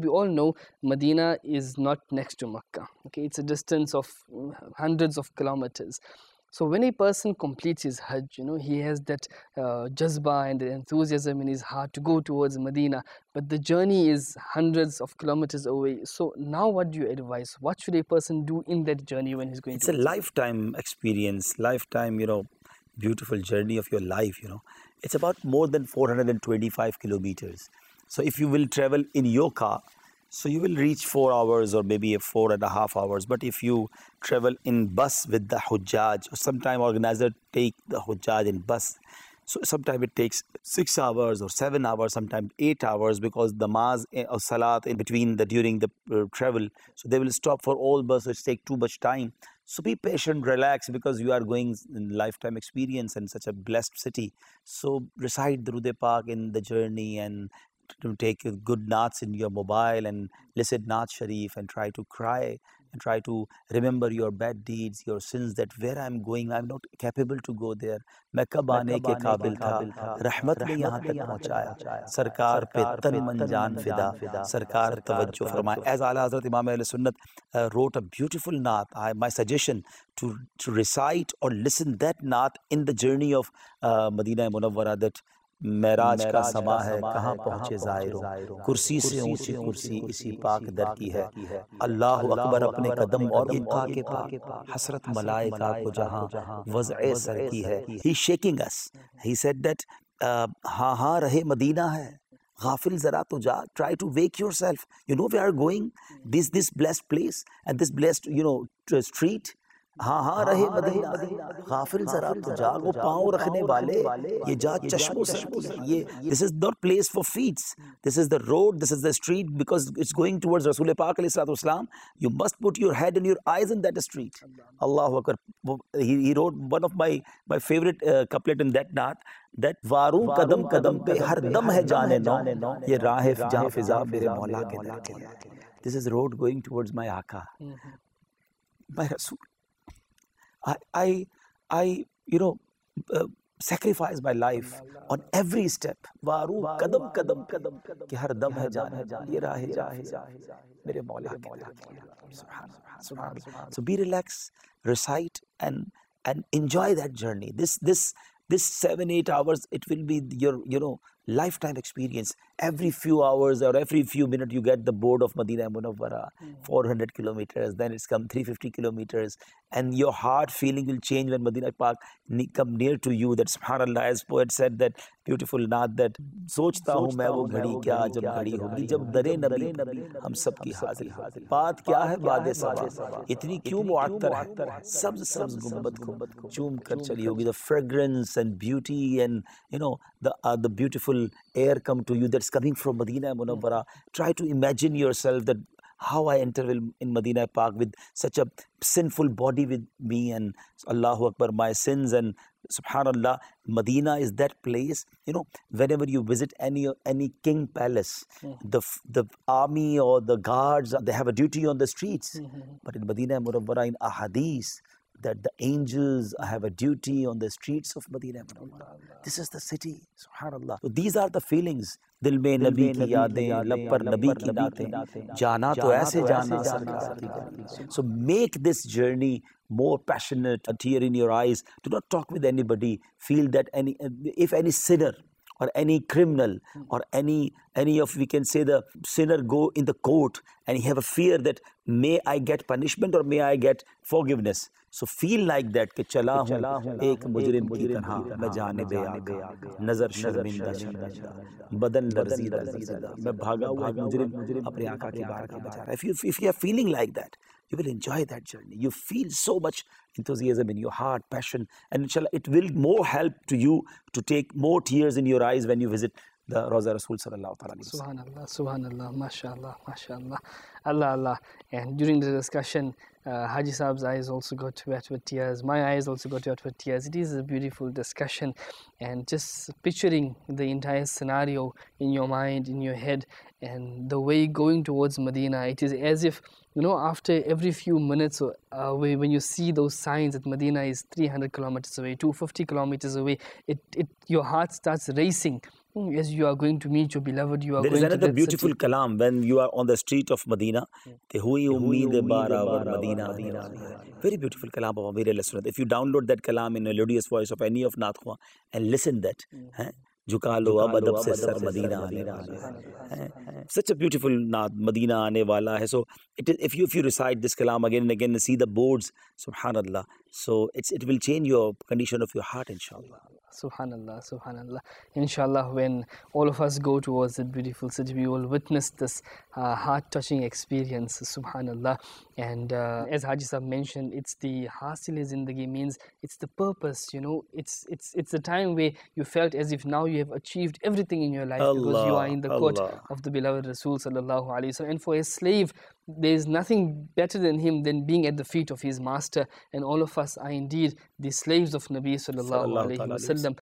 We all know Medina is not next to Mecca. Okay, it's a distance of hundreds of kilometers. So when a person completes his Hajj, he has that jazba and the enthusiasm in his heart to go towards Medina, but the journey is hundreds of kilometers away. So now what do you advise? What should a person do in that journey when he's going It's a towards Medina? lifetime experience, lifetime, beautiful journey of your life, It's about more than 425 kilometers. So if you will travel in your car, so you will reach 4 hours or maybe 4.5 hours. But if you travel in bus with the Hujjaj, or sometime organizer take the Hujjaj in bus, so sometimes it takes 6 hours or 7 hours, sometimes 8 hours, because the namaz or salat in between during the travel. So they will stop for all buses, take too much time. So be patient, relax, because you are going in lifetime experience in such a blessed city. So recite Durud Pak in the journey and to take good naats in your mobile and listen Naat Sharif and try to cry and try to remember your bad deeds, your sins, that where I'm going, I'm not capable to go there. मैं कब आने के काबिल था, रहमत ने यहाँ तक पहुँचाया, सरकार पे तन मन जान फिदा, सरकार तवज्जो फरमाए. As Ala Hazrat Imam Ahl Sunnat wrote a beautiful naat, my suggestion to recite or listen that naat in the journey of Madina Munawwara, that Meraj का समा है कहाँ पहुँचे ज़ायरों, कुर्सी से ऊंची कुर्सी इसी पाक दर की है, अल्लाह अकबर अपने कदम और इक्का के पाक, हसरत मलाइका को जहाँ वज़अ सर की है. He shaking us. He said that हाँ हाँ रहे मदीना है, Ghafil zara to ja, try to wake yourself. We are going this blessed place and this blessed street. हाँ हाँ रहे मदीना, गाफिल जरा तो जागो, पाँव रखने वाले ये जा चश्मों से ये. This is not place for feet. This is the road, this is the street, because it's going towards Rasul Pak alayhi salatu wasalam. You must put your head and your eyes in that street. Allahu Akbar. He wrote one of my favorite couplet in that naat, that वारू कदम कदम पे हर दम है जाने नौ, ये राह जहाँ फिजा मेरे मौला के दर की है. This is the road going towards my Aka, my Rasul. I sacrifice my life on every step. वारू कदम कदम कदम कि हर दम है जाने ये राह मेरे मौला के दर की है. Subhanallah. So be relaxed, recite and enjoy that journey. This 7-8 hours, it will be your lifetime experience. Every few hours or every few minutes you get the board of Madina Munawwara, 400 kilometers, then it's come 350 kilometers, and your heart feeling will change when Madina Pak come near to you. That subhanallah, as poet said, that beautiful naat, that सोचता हूँ मैं वो घड़ी क्या जब घड़ी होगी जब दरे नबी हम सब की हाजिर. बात क्या है बादे सबा, इतनी क्यों मुअत्तर है, सब्ज गुंबद को चूम कर चली होगी. The fragrance and beauty and the beautiful air come to you that's coming from Madina Munawwara. Try to imagine yourself that how I enter in Madina Pak with such a sinful body with me, and Allahu Akbar, my sins, and subhanallah, Madina is that place. Whenever you visit any king palace, the army or the guards, they have a duty on the streets. But in Madina Munawwara, in ahadith, that the angels have a duty on the streets of Madina Munawwara. This is the city, subhanallah. So these are the feelings. दिल में नबी की यादें, लब पर नबी की नातें, जाना तो ऐसे जाना सरकार की गली. So make this journey more passionate, a tear in your eyes. Do not talk with anybody. Feel that if any sinner or any criminal or any of, we can say, the sinner go in the court and you have a fear that may I get punishment or may I get forgiveness. So feel like that कि चला हूँ एक मुजरिम की तरह मैं जानिबे आका, नजर शर्मिंदा बदन लर्जीदा, मैं भागा हुआ एक मुजरिम अपने आका की बारगाह में जा रहा है. If you are feeling like that, you will enjoy that journey. You feel so much enthusiasm in your heart, passion, and inshallah it will more help to you to take more tears in your eyes when you visit the Rawza Rasul sallallahu alaihi wasallam. Subhanallah, mashallah, Allah. And during the discussion, Haji Saab's eyes also got wet with tears. My eyes also got wet with tears. It is a beautiful discussion, and just picturing the entire scenario in your mind, in your head, and the way going towards Medina. It is as if, after every few minutes away, when you see those signs that Medina is 300 kilometers away, 250 kilometers away, your heart starts racing. As you are going to meet your beloved, you are There going is to another that beautiful city. kalam when you are on the street of Medina. कि हुई उम्मीद बारावर Medina आने वाली है. Very beautiful kalam of Amir al-Sunnat. If you download that kalam in a melodious voice of any of Naat Khwa and listen that, झुका लो अब अदब से सर मदीना आने वाला है. Such a beautiful naat, Medina aane wala hai. So if you recite this kalam again and again and see the boards, subhanallah, so it will change your condition of your heart, inshallah. Subhanallah, subhanallah. Inshallah, when all of us go towards that beautiful city, we will witness this heart-touching experience, subhanallah. And as Haji Sahab mentioned, it's the hasil-e-zindagi, means it's the purpose, you know, it's the time where you felt as if now you have achieved everything in your life, because you are in the court of the beloved Rasul sallallahu alaihi wasallam. And for a slave, there is nothing better than him than being at the feet of his master, and all of us are indeed the slaves of Nabi sallallahu alaihi wasallam.